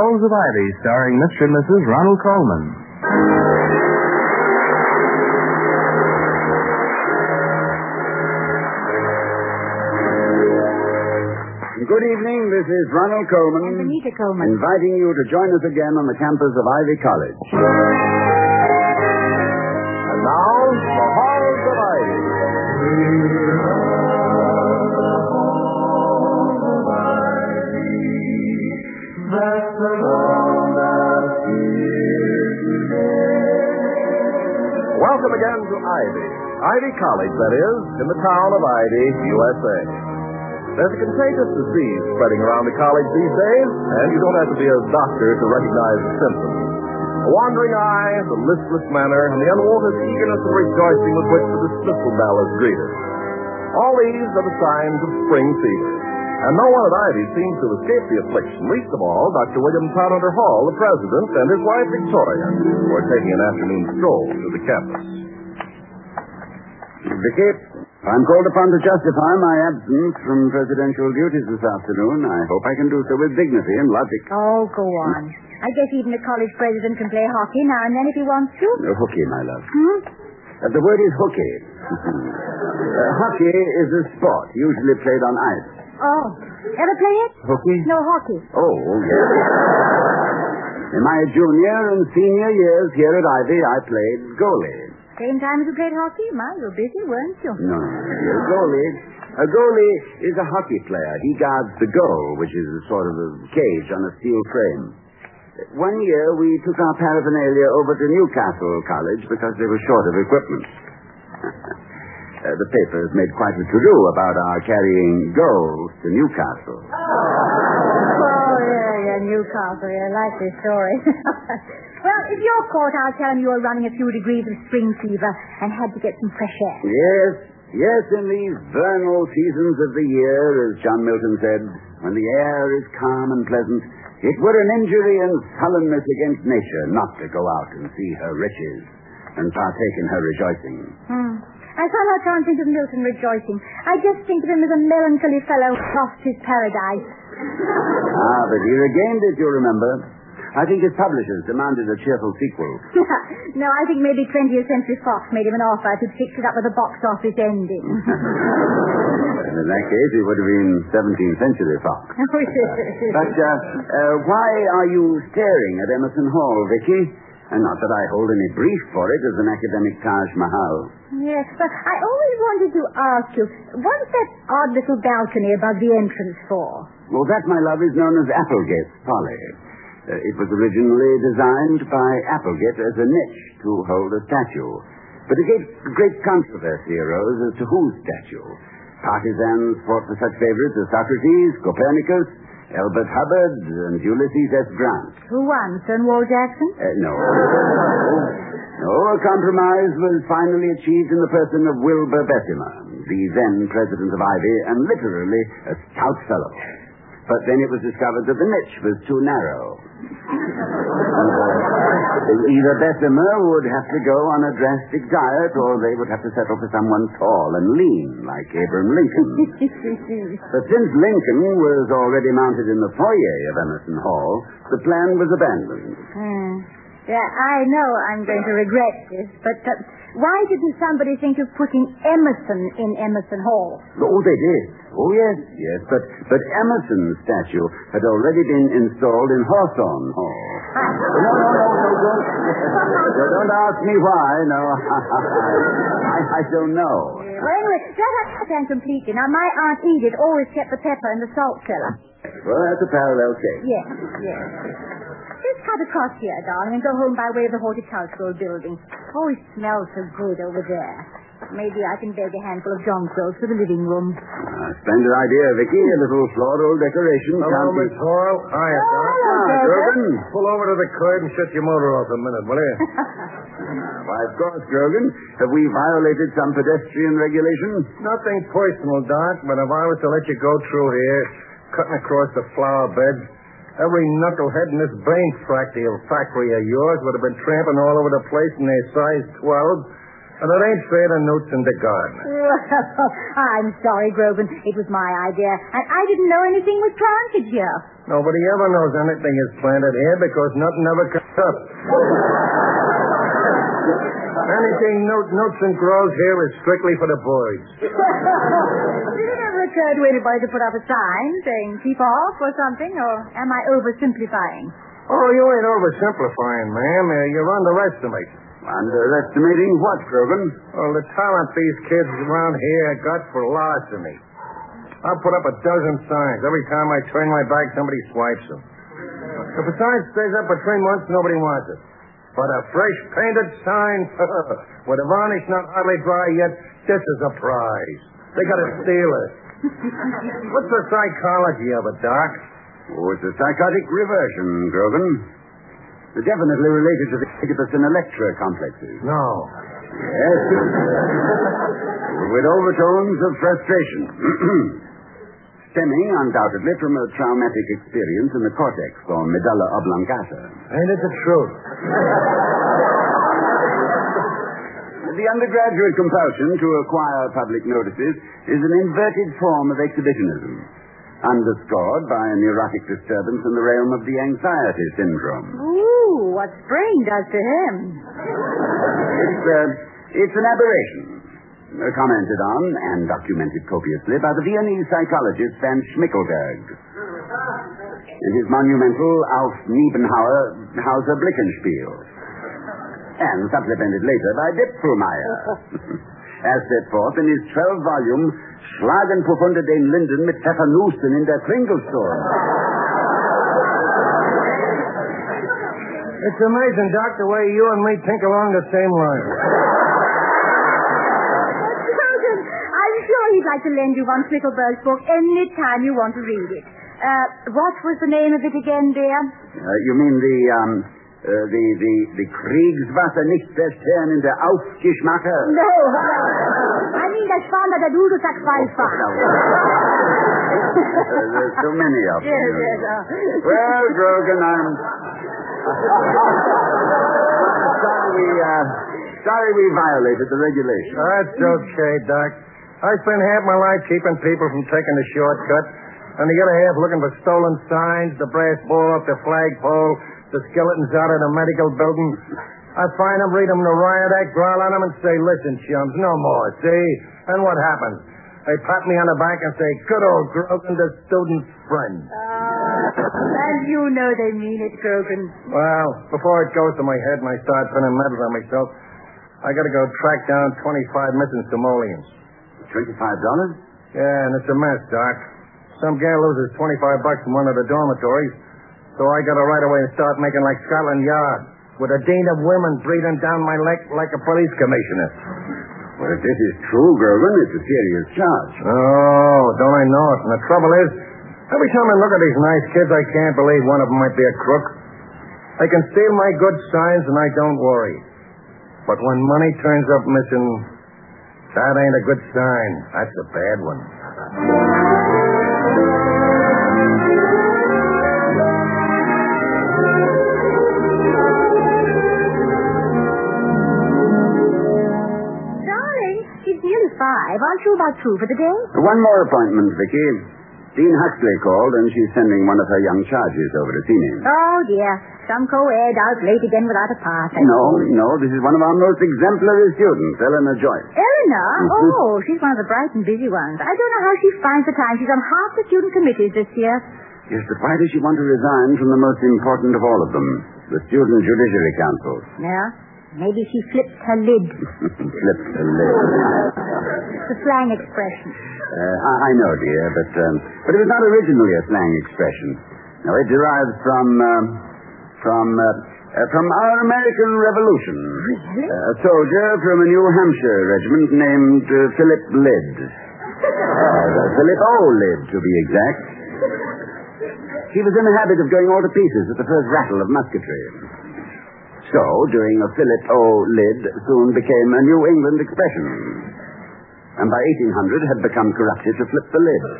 Halls of Ivy, starring Mr. and Mrs. Ronald Colman. Good evening, this is Ronald Colman. And Benita Colman. Inviting you to join us again on the campus of Ivy College. And now, the Halls of Ivy. Welcome again to Ivy. Ivy College, that is, in the town of Ivy, USA. There's a contagious disease spreading around the college these days, and you don't have to be a doctor to recognize the symptoms. A wandering eye, the listless manner, and the unwonted eagerness and rejoicing with which the dismissal bell is greeted. All these are the signs of spring fever. And no one at Ivy seems to escape the affliction, least of all Dr. William Townander Hall, the president, and his wife Victoria, who are taking an afternoon stroll through the campus. Vicky, I'm called upon to justify my absence from presidential duties this afternoon. I hope I can do so with dignity and logic. Oh, go on. I guess even a college president can play hockey now and then if he wants to. Hooky, my love. The word is hooky. Hockey is a sport usually played on ice. Oh, ever play it? Hooky? No, hockey. Oh, yes. In my junior and senior years here at Ivy, I played goalie. Same time as you played hockey? My, you were busy, weren't you? No. A goalie is a hockey player. He guards the goal, which is a sort of a cage on a steel frame. One year, we took our paraphernalia over to Newcastle College because they were short of equipment. The papers made quite a to-do about our carrying goals to Newcastle. Oh, yeah, Newcastle. Yeah, I like this story. Well, if you're caught, I'll tell them you were running a few degrees of spring fever and had to get some fresh air. Yes, in these vernal seasons of the year, as John Milton said, when the air is calm and pleasant, it were an injury and sullenness against nature not to go out and see her riches and partake in her rejoicing. I somehow can't think of Milton rejoicing. I just think of him as a melancholy fellow who lost his paradise. But he regained it, you remember. I think his publishers demanded a cheerful sequel. No, I think maybe 20th Century Fox made him an offer to fix it up with a box office ending. In that case, it would have been 17th Century Fox. But why are you staring at Emerson Hall, Vicky? And not that I hold any brief for it as an academic Taj Mahal. Yes, but I always wanted to ask you, what's that odd little balcony above the entrance for? Well, that, my love, is known as Applegate's Folly. It was originally designed by Applegate as a niche to hold a statue. But a great controversy arose as to whose statue. Partisans fought for such favorites as Socrates, Copernicus, Elbert Hubbard, and Ulysses S. Grant. Who won, Stonewall Jackson? No. No, a compromise was finally achieved in the person of Wilbur Bessemer, the then president of Ivy, and literally a stout fellow. But then it was discovered that the niche was too narrow. Either Bessemer would have to go on a drastic diet, or they would have to settle for someone tall and lean, like Abraham Lincoln. But since Lincoln was already mounted in the foyer of Emerson Hall, the plan was abandoned. Yeah, I know I'm going to regret this, but why didn't somebody think of putting Emerson in Emerson Hall? Oh, they did. Oh, yes. But Emerson's statue had already been installed in Hawthorne Hall. No, don't ask me why. No, I don't know. Well, anyway, that I understand completely. Now, my Aunt Edith always kept the pepper in the salt cellar. Well, that's a parallel case. Yes. Just cut across here, darling, and go home by way of the horticultural building. Oh, it smells so good over there. Maybe I can beg a handful of jonquils for the living room. Splendid idea, Vicky. A little floral decoration. Hello, Miss Hall. Hiya, Doc. Grogan. Pull over to the curb and shut your motor off a minute, will you? Why, of course, Grogan. Have we violated some pedestrian regulation? Nothing personal, Doc, but if I was to let you go through here, cutting across the flower beds, every knucklehead in this brain factory of yours would have been tramping all over the place in their size 12. And it ain't fair to Newts and the gardener. Well, I'm sorry, Grogan. It was my idea, and I didn't know anything was planted here. Nobody ever knows anything is planted here because nothing ever comes up. Anything Newts and grows here is strictly for the boys. Did it ever occur to anybody to put up a sign saying keep off or something, or am I oversimplifying? Oh, you ain't oversimplifying, ma'am. You're underestimating. Underestimating what, Grogan? Well, the talent these kids around here got for larceny. I'll put up a dozen signs. Every time I turn my back, somebody swipes them. If a sign stays up for 3 months, nobody wants it. But a fresh painted sign with the varnish not hardly dry yet, this is a prize. They got to steal it. What's the psychology of it, Doc? Oh, it's a psychotic reversion, Grogan. They're definitely related to the Oedipus and Electra complexes. No. Yes. With overtones of frustration. Stemming, undoubtedly, from a traumatic experience in the cortex or medulla oblongata. Ain't it the truth? The undergraduate compulsion to acquire public notices is an inverted form of exhibitionism, underscored by a neurotic disturbance in the realm of the anxiety syndrome. Ooh, what Sprain does to him. It's an aberration, commented on and documented copiously by the Viennese psychologist Van Schmickelberg in his monumental Auf Niebenhauer Blickenspiel, and supplemented later by Dipfelmeier, as set forth in his 12-volume Schlagen Profunde den Linden mit Pfeffernussen in der Kringelsturm. It's amazing, Doc, the way you and me think along the same line. I'm sure he'd like to lend you one Schmickelberg's book any time you want to read it. What was the name of it again, dear? You mean the Kriegswasser nicht zerstören in der Aufgeschmacke? No. I mean the Spanner der Dudelsack-Fallfahrt. There's so many of them. Yes. Well, Grogan, I'm sorry we violated the regulation. That's okay, Doc. I spent half my life keeping people from taking the shortcut, and the other half looking for stolen signs, the brass ball off the flagpole, the skeletons out of the medical building. I find them, read them the riot act, growl on them, and say, listen, chums, no more, see? And what happens? They pat me on the back and say, good old Grogan, the student's friend. And you know they mean it, Grogan. Well, before it goes to my head and I start pinning medals on myself, I got to go track down 25 missing Somalians. $25? Yeah, and it's a mess, Doc. Some gal loses $25 from one of the dormitories, so I got to right away and start making like Scotland Yard, with a dean of women breathing down my leg like a police commissioner. Well, if this is true, Grogan, it's a serious charge. Oh, don't I know it? And the trouble is, every time I look at these nice kids, I can't believe one of them might be a crook. They can steal my good signs, and I don't worry. But when money turns up missing, that ain't a good sign. That's a bad one. Darling, it's nearly 5. Aren't you about through for the day? One more appointment, Vicky. Dean Huxley called, and she's sending one of her young charges over to see me. Oh, dear. Some co-ed out late again without a pass. No, this is one of our most exemplary students, Eleanor Joyce. Eleanor? Mm-hmm. Oh, she's one of the bright and busy ones. I don't know how she finds the time. She's on half the student committees this year. Yes, but why does she want to resign from the most important of all of them, the Student Judiciary Council? Yeah? Maybe she flipped her lid. Flipped her lid. It's a slang expression. I know, dear, but it was not originally a slang expression. No, it derives from our American Revolution. Really? A soldier from a New Hampshire regiment named Philip Lyd. Philip O. Lyd, to be exact. He was in the habit of going all to pieces at the first rattle of musketry. So, doing a Philip O. Lyd soon became a New England expression. And by 1800 had become corrupted to flip the lid.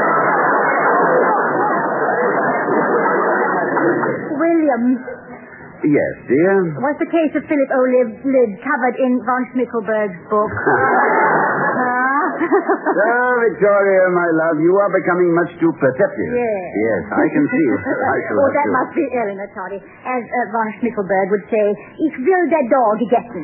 William, Yes, dear? Was the case of Philip Olive Lid covered in von Schmickelberg's book? Oh, Victoria, my love, you are becoming much too perceptive. Yes, I can see it. Oh, that must be Eleanor, Toddy. As von Schmickelberg would say, ich will der Dog gegessen.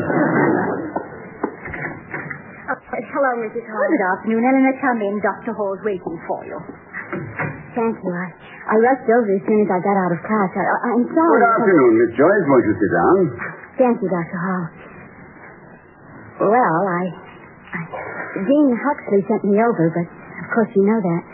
Hello, Mrs. Hall. Good afternoon, Eleanor. Come in. Dr. Hall's waiting for you. Thank you. I rushed over as soon as I got out of class. I'm sorry. Good afternoon, Miss Joyce. Won't you sit down? Thank you, Dr. Hall. Well, Dean Huxley sent me over, but of course you know that.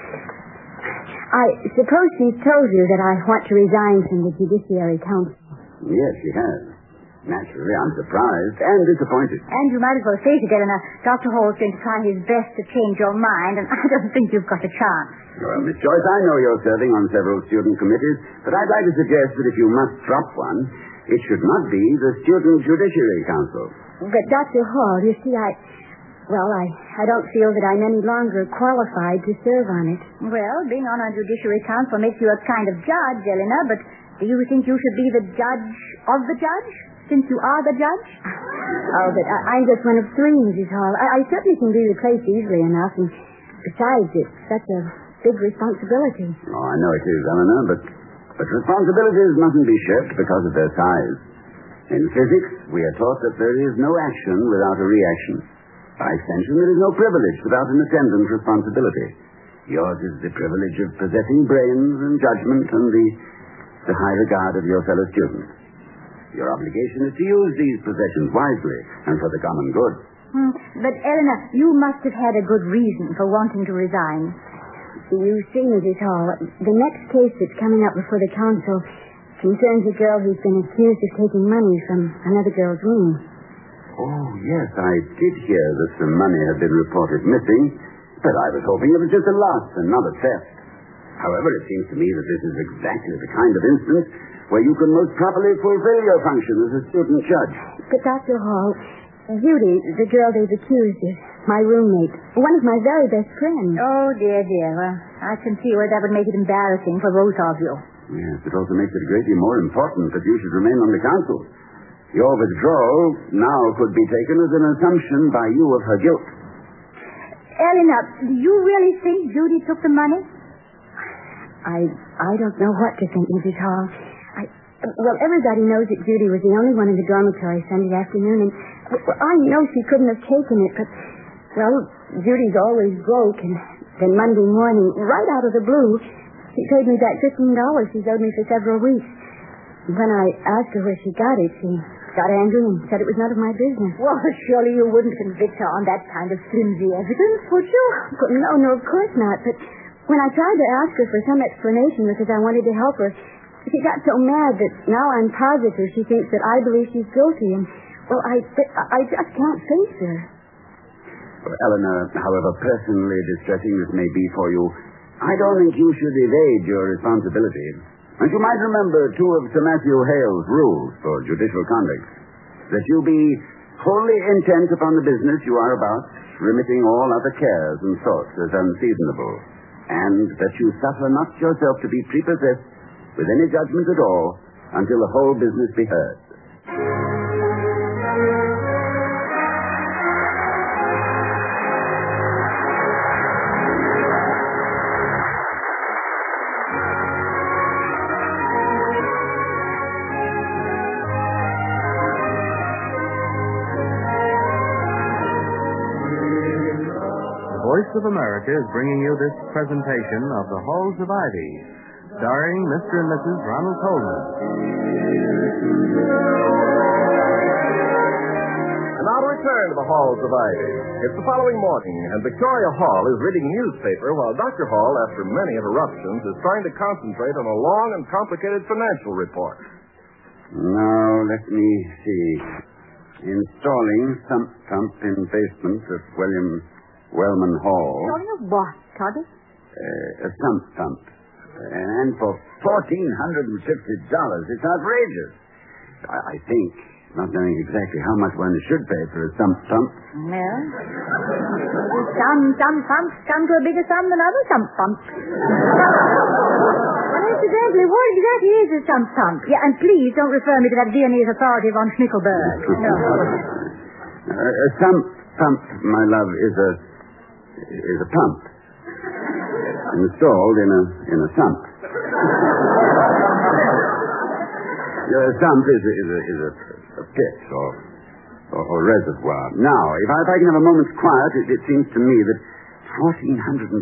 I suppose she told you that I want to resign from the Judiciary Council. Yes, she has. Naturally, I'm surprised and disappointed. And you might as well face it, Eleanor. Dr. Hall's going to try his best to change your mind, and I don't think you've got a chance. Well, Miss Joyce, I know you're serving on several student committees, but I'd like to suggest that if you must drop one, it should not be the Student Judiciary Council. But, Dr. Hall, you see, I don't feel that I'm any longer qualified to serve on it. Well, being on a Judiciary Council makes you a kind of judge, Eleanor, but do you think you should be the judge of the judge? Since you are the judge? Oh, but I'm just one of three, Mrs. Hall. I certainly can be replaced easily enough, and besides, it's such a big responsibility. Oh, I know it is, Eleanor, but responsibilities mustn't be shirked because of their size. In physics, we are taught that there is no action without a reaction. By extension, there is no privilege without an attendant responsibility. Yours is the privilege of possessing brains and judgment and the high regard of your fellow students. Your obligation is to use these possessions wisely and for the common good. But, Eleanor, you must have had a good reason for wanting to resign. You see, Mrs. Hall, the next case that's coming up before the council concerns a girl who's been accused of taking money from another girl's room. Oh, yes, I did hear that some money had been reported missing, but I was hoping it was just a loss and not a theft. However, it seems to me that this is exactly the kind of instance where you can most properly fulfill your function as a student judge. But, Dr. Hall, Judy, the girl they've accused, is my roommate, one of my very best friends. Oh, dear. Well, I can see where that would make it embarrassing for both of you. Yes, it also makes it a great deal more important that you should remain on the council. Your withdrawal now could be taken as an assumption by you of her guilt. Eleanor, do you really think Judy took the money? I don't know what to think, Mrs. Hall. Well, everybody knows that Judy was the only one in the dormitory Sunday afternoon, and I know she couldn't have taken it, but, well, Judy's always broke, and then Monday morning, right out of the blue, she paid me back $15 she's owed me for several weeks. When I asked her where she got it, she got angry and said it was none of my business. Well, surely you wouldn't convict her on that kind of flimsy evidence, would you? No, of course not, but when I tried to ask her for some explanation because I wanted to help her, she got so mad that now I'm positive she thinks that I believe she's guilty, and, well, I just can't face her. Well, Eleanor, however personally distressing this may be for you, I don't think you should evade your responsibility. And you might remember two of Sir Matthew Hale's rules for judicial conduct. That you be wholly intent upon the business you are about, remitting all other cares and thoughts as unseasonable, and that you suffer not yourself to be prepossessed with any judgment at all until the whole business be heard. The Voice of America is bringing you this presentation of The Halls of Ivy, starring Mr. and Mrs. Ronald Colman. And now to return to the halls of Ivy. It's the following morning, and Victoria Hall is reading a newspaper while Dr. Hall, after many interruptions, is trying to concentrate on a long and complicated financial report. Now, let me see. Installing sump pump in basement of William Wellman Hall. Installing a what, Toddy? A sump pump. And for $1,450. It's outrageous. I think not knowing exactly how much one should pay for a sump pump. No. Some pumps come to a bigger sum than other sump pumps. Well, incidentally, what exactly is a sump pump? Yeah, and please don't refer me to that Viennese authority von Schmickelberg. No. A sump pump, my love, is a pump installed in a sump. A sump is a pit or reservoir. Now, if I can have a moment's quiet, it seems to me that $1,450.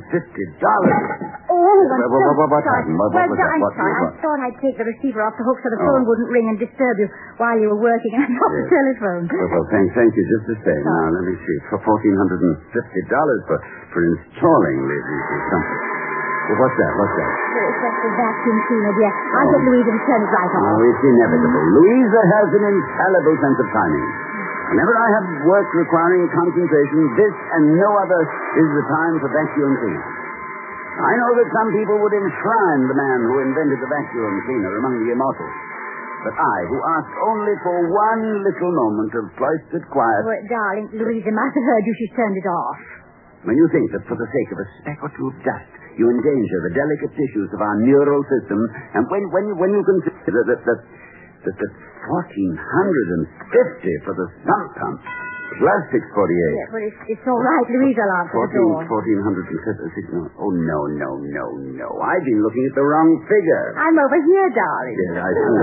What happened? I'm sorry. I thought I'd take the receiver off the hook so the phone wouldn't ring and disturb you while you were working, and I dropped the telephone. Well, thank you just the same. Now, let me see. For $1,450 for installing the something. Well, what's that? It's just a vacuum cleaner, dear. I'll get Louisa to turn it right on. Oh, it's inevitable. Louisa has an infallible sense of timing. Whenever I have work requiring concentration, this and no other is the time for vacuum cleaning. I know that some people would enshrine the man who invented the vacuum cleaner among the immortals. But I, who asked only for one little moment of cloistered quiet... Well, darling, Louisa must have heard you. She turned it off. When you think that for the sake of a speck or two of dust, you endanger the delicate tissues of our neural system, and when you consider that $1,450 for the sump pump, plus $648. Yes, well, it's all right. Louisa will answer the door. $1,456. Oh, no. I've been looking at the wrong figure. I'm over here, darling. Yes, I see.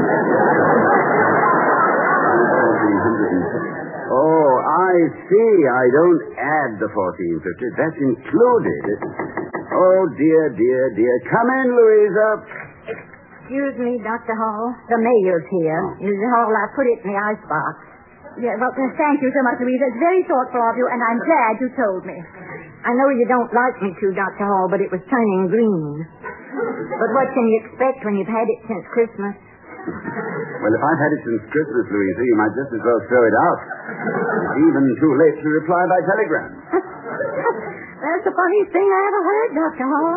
Oh, I see. I don't add the $1,450. That's included. Oh, dear. Come in, Louisa. Excuse me, Dr. Hall. The mail's here. Mrs. Hall, I put it in the icebox. Yeah, well, thank you so much, Louisa. It's very thoughtful of you, and I'm glad you told me. I know you don't like me to, Dr. Hall, but it was turning green. But what can you expect when you've had it since Christmas? Well, if I've had it since Christmas, Louisa, you might just as well throw it out. It's even too late to reply by telegram. That's the funniest thing I ever heard, Dr. Hall.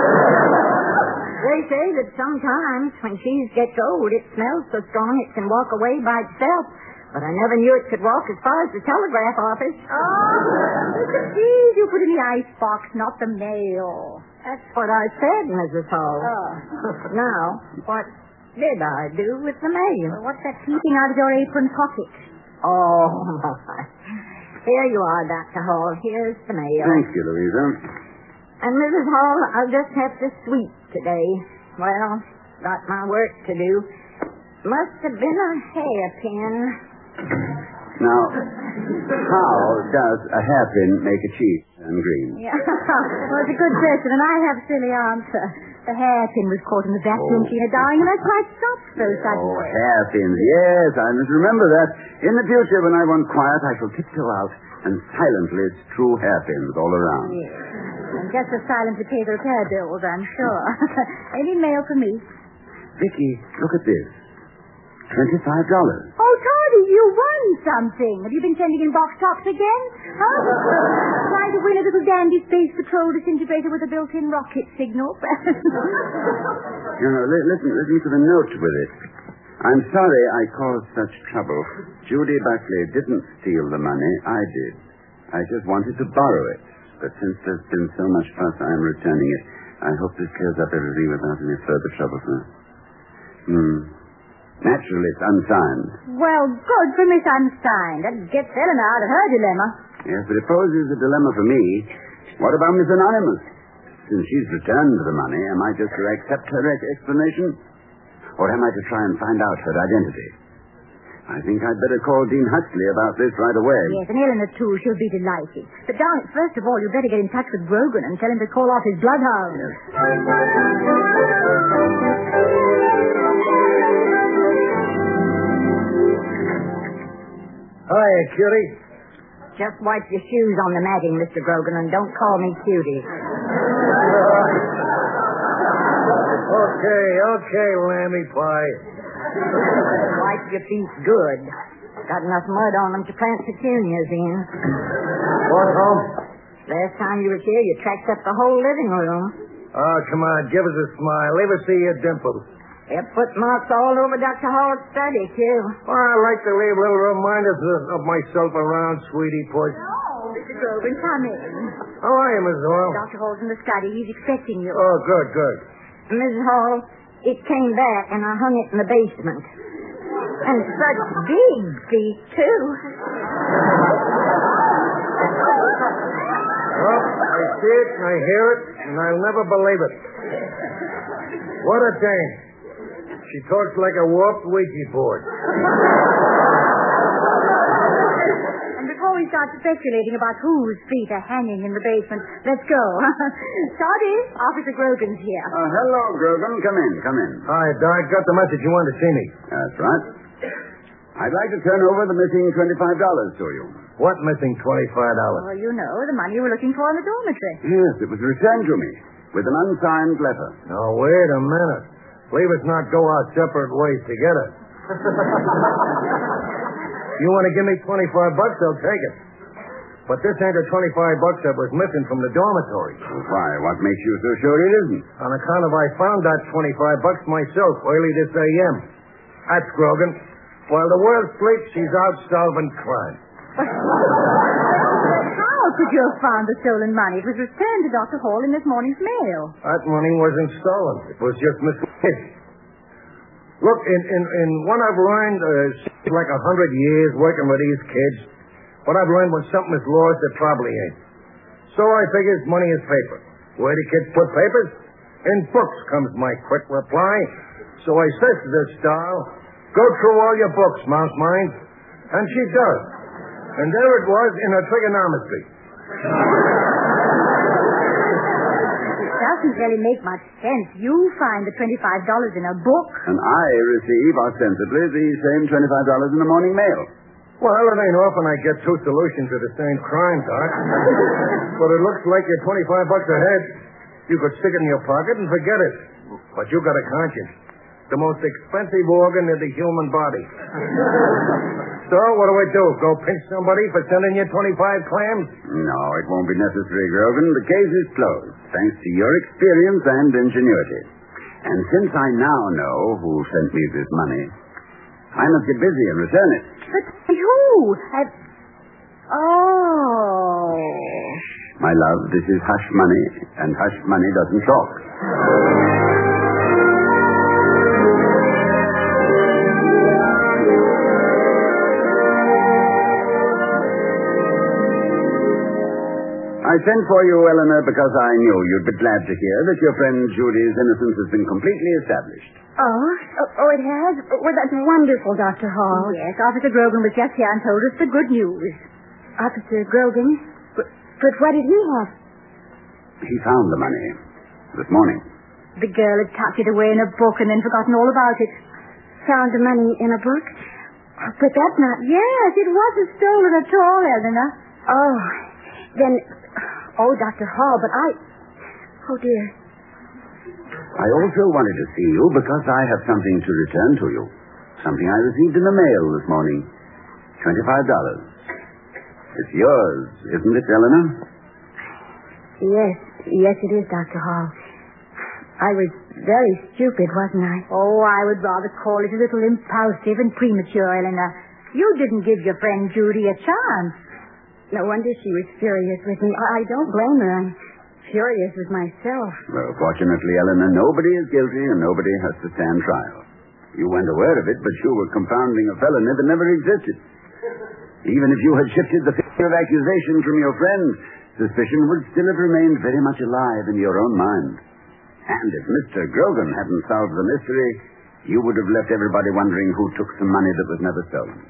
They say that sometimes when cheese gets old, it smells so strong it can walk away by itself. But I never knew it could walk as far as the telegraph office. Oh, it's the cheese you put in the icebox, not the mail. That's what I said, Mrs. Hall. Oh. Now, what did I do with the mail? Well, what's that peeping out of your apron pocket? Oh, my. Here you are, Dr. Hall. Here's the mail. Thank you, Louisa. And, Mrs. Hall, I'll just have to sweep today. Well, got my work to do. Must have been a hairpin. Now, how does a hairpin make a cheese turn green? Yeah. Well, it's a good question, and I have a silly answer. The hairpin was caught in the vacuum cleaner, darling, and that's why it stopped so suddenly. Oh, hairpins. Yes, I must remember that. In the future, when I want quiet, I shall tiptoe out and silently strew hairpins all around. Yes. And just as silently pay the repair bills, I'm sure. Any mail for me? Vicky, look at this. $25. Oh, Toddy, you won something. Have you been sending in box tops again? Huh? Trying to win a little dandy space patrol disintegrator with a built-in rocket signal? Listen to the note with it. I'm sorry I caused such trouble. Judy Buckley didn't steal the money. I did. I just wanted to borrow it. But since there's been so much fuss, I'm returning it. I hope this clears up everything without any further trouble for us. Naturally, it's unsigned. Well, good for Miss Unsigned. That gets Eleanor out of her dilemma. Yes, but it poses a dilemma for me. What about Miss Anonymous? Since she's returned the money, am I just to accept her explanation? Or am I to try and find out her identity? I think I'd better call Dean Huxley about this right away. Yes, and Eleanor, too. She'll be delighted. But, darling, first of all, you'd better get in touch with Grogan and tell him to call off his bloodhound. Yes. Hiya, cutie. Just wipe your shoes on the matting, Mr. Grogan, and don't call me cutie. Okay, lammy pie. Wipe your feet good. Got enough mud on them to plant petunias in. What, home? Last time you were here, you tracked up the whole living room. Oh, come on, give us a smile. Let us see your dimples. They put marks all over Dr. Hall's study, too. Well, I like to leave little reminders of myself around, sweetie puss. Oh, Mr. Grogan, come in. How are you, Mrs. Hall? Dr. Hall's in the study. He's expecting you. Oh, good. Mrs. Hall, it came back, and I hung it in the basement. And such big feet, too. Well, I see it, and I hear it, and I'll never believe it. What a dame. She talks like a warped Ouija board. And before we start speculating about whose feet are hanging in the basement, let's go. Toddy, Officer Grogan's here. Hello, Grogan. Come in. Hi, Doc. Got the message you wanted to see me. That's right. I'd like to turn over the missing $25 to you. What missing $25? Oh, you know, the money you were looking for in the dormitory. Yes, it was returned to me with an unsigned letter. Now, wait a minute. Leave us not go our separate ways to get it. You want to give me $25, I'll take it. But this ain't the $25 that was missing from the dormitory. Why? What makes you so sure it isn't? On account of I found that $25 myself early this a.m. That's Grogan. While the world sleeps, she's out solving crime. How could you have found the stolen money? It was returned to Dr. Hall in this morning's mail. That money wasn't stolen. It was just mislaid. Look, in what I've learned, like 100 years working with these kids, what I've learned when something is lost, it probably ain't. So I figures money is paper. Where do kids put papers? In books, comes my quick reply. So I says to this doll, go through all your books, Mouse Mind. And she does. And there it was in her trigonometry. It doesn't really make much sense. You find the $25 in a book. And I receive, ostensibly, the same $25 in the morning mail. Well, it ain't often I get two solutions to the same crime, Doc. But it looks like you're $25 ahead. You could stick it in your pocket and forget it. But you got a conscience. The most expensive organ in the human body. So, what do? Go pinch somebody for sending you 25 clams? No, it won't be necessary, Grogan. The case is closed, thanks to your experience and ingenuity. And since I now know who sent me this money, I must get busy and return it. But who? Oh. My love, this is hush money, and hush money doesn't talk. I sent for you, Eleanor, because I knew you'd be glad to hear that your friend Judy's innocence has been completely established. Oh, it has? Well, that's wonderful, Dr. Hall. Yes, Officer Grogan was just here and told us the good news. Officer Grogan? But what did he have? He found the money this morning. The girl had tucked it away in a book and then forgotten all about it. Found the money in a book? But that's not... Yes, it wasn't stolen at all, Eleanor. Oh, then... Oh, Dr. Hall, but Oh, dear. I also wanted to see you because I have something to return to you. Something I received in the mail this morning. $25. It's yours, isn't it, Eleanor? Yes, it is, Dr. Hall. I was very stupid, wasn't I? Oh, I would rather call it a little impulsive and premature, Eleanor. You didn't give your friend Judy a chance. No wonder she was furious with me. I don't blame her. I'm furious with myself. Well, fortunately, Eleanor, nobody is guilty and nobody has to stand trial. You weren't aware of it, but you were compounding a felony that never existed. Even if you had shifted the finger of accusation from your friend, suspicion would still have remained very much alive in your own mind. And if Mr. Grogan hadn't solved the mystery, you would have left everybody wondering who took some money that was never stolen.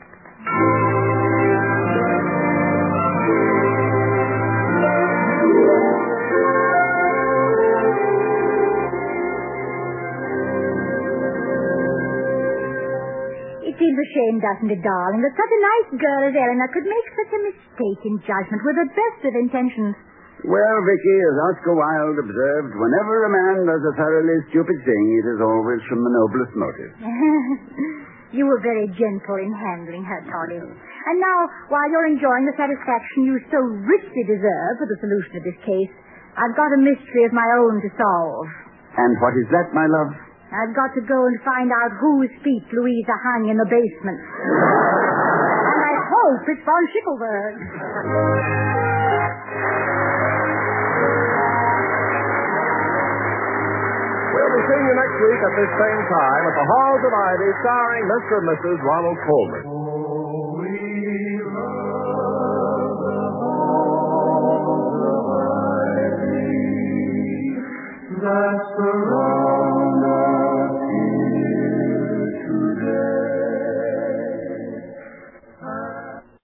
It seems a shame, doesn't it, darling, that such a nice girl as Eleanor could make such a mistake in judgment with the best of intentions. Well, Vicky, as Oscar Wilde observed, whenever a man does a thoroughly stupid thing, it is always from the noblest motive. You were very gentle in handling her, Toddy. And now, while you're enjoying the satisfaction you so richly deserve for the solution of this case, I've got a mystery of my own to solve. And what is that, my love? I've got to go and find out whose feet Louisa hung in the basement. And I hope it's von Schickelberg. We'll be seeing you next week at this same time at the Halls of Ivy, starring Mr. and Mrs. Ronald Colman. That's the